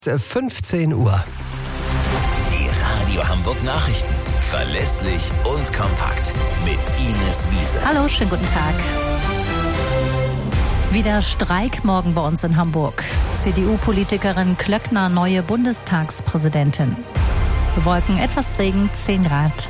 15 Uhr. Die Radio Hamburg Nachrichten. Verlässlich und kompakt. Mit Ines Wiese. Hallo, schönen guten Tag. Wieder Streik morgen bei uns in Hamburg. CDU-Politikerin Klöckner neue Bundestagspräsidentin. Wolken, etwas Regen, 10 Grad.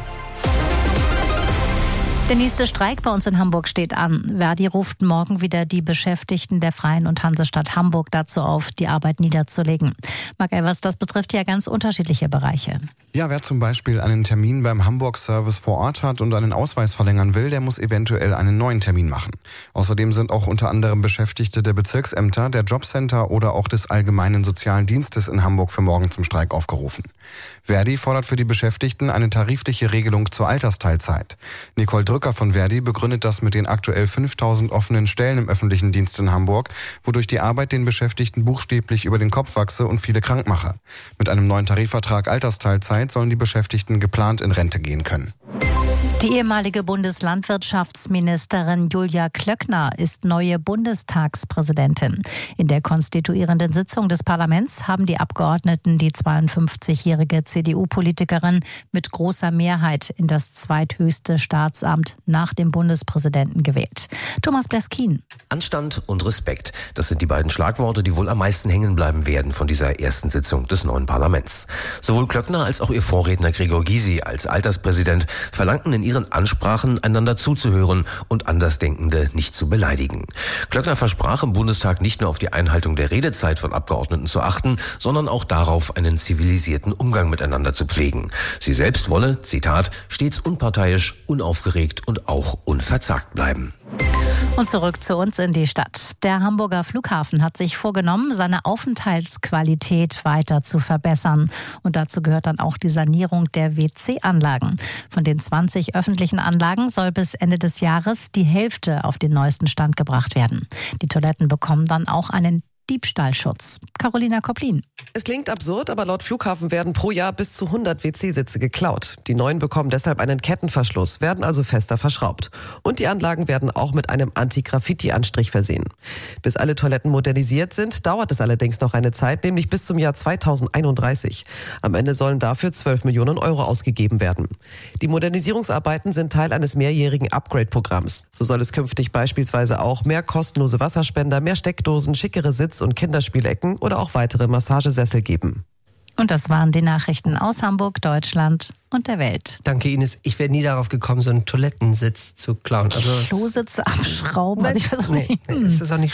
Der nächste Streik bei uns in Hamburg steht an. Verdi ruft morgen wieder die Beschäftigten der Freien und Hansestadt Hamburg dazu auf, die Arbeit niederzulegen. Marc Elvers, das betrifft ja ganz unterschiedliche Bereiche. Ja, wer zum Beispiel einen Termin beim Hamburg-Service vor Ort hat und einen Ausweis verlängern will, der muss eventuell einen neuen Termin machen. Außerdem sind auch unter anderem Beschäftigte der Bezirksämter, der Jobcenter oder auch des Allgemeinen Sozialen Dienstes in Hamburg für morgen zum Streik aufgerufen. Verdi fordert für die Beschäftigten eine tarifliche Regelung zur Altersteilzeit. Nicole Drücker von Verdi begründet das mit den aktuell 5000 offenen Stellen im öffentlichen Dienst in Hamburg, wodurch die Arbeit den Beschäftigten buchstäblich über den Kopf wachse und viele krank mache. Mit einem neuen Tarifvertrag Altersteilzeit sollen die Beschäftigten geplant in Rente gehen können. Die ehemalige Bundeslandwirtschaftsministerin Julia Klöckner ist neue Bundestagspräsidentin. In der konstituierenden Sitzung des Parlaments haben die Abgeordneten die 52-jährige CDU-Politikerin mit großer Mehrheit in das zweithöchste Staatsamt nach dem Bundespräsidenten gewählt. Thomas Bleskin. Anstand und Respekt, das sind die beiden Schlagworte, die wohl am meisten hängen bleiben werden von dieser ersten Sitzung des neuen Parlaments. Sowohl Klöckner als auch ihr Vorredner Gregor Gysi als Alterspräsident verlangten in ihren Ansprachen einander zuzuhören und Andersdenkende nicht zu beleidigen. Klöckner versprach im Bundestag nicht nur auf die Einhaltung der Redezeit von Abgeordneten zu achten, sondern auch darauf, einen zivilisierten Umgang miteinander zu pflegen. Sie selbst wolle, Zitat, stets unparteiisch, unaufgeregt und auch unverzagt bleiben. Und zurück zu uns in die Stadt. Der Hamburger Flughafen hat sich vorgenommen, seine Aufenthaltsqualität weiter zu verbessern. Und dazu gehört dann auch die Sanierung der WC-Anlagen. Von den 20 öffentlichen Anlagen soll bis Ende des Jahres die Hälfte auf den neuesten Stand gebracht werden. Die Toiletten bekommen dann auch einen Diebstahlschutz. Carolina Koplin. Es klingt absurd, aber laut Flughafen werden pro Jahr bis zu 100 WC-Sitze geklaut. Die neuen bekommen deshalb einen Kettenverschluss, werden also fester verschraubt. Und die Anlagen werden auch mit einem Anti-Graffiti-Anstrich versehen. Bis alle Toiletten modernisiert sind, dauert es allerdings noch eine Zeit, nämlich bis zum Jahr 2031. Am Ende sollen dafür 12 Millionen Euro ausgegeben werden. Die Modernisierungsarbeiten sind Teil eines mehrjährigen Upgrade-Programms. So soll es künftig beispielsweise auch mehr kostenlose Wasserspender, mehr Steckdosen, schickere Sitz- und Kinderspielecken oder auch weitere Massagesessel geben. Und das waren die Nachrichten aus Hamburg, Deutschland und der Welt. Danke, Ines. Ich wäre nie darauf gekommen, so einen Toilettensitz zu klauen. Klositze abschrauben. Nee, es ist auch nicht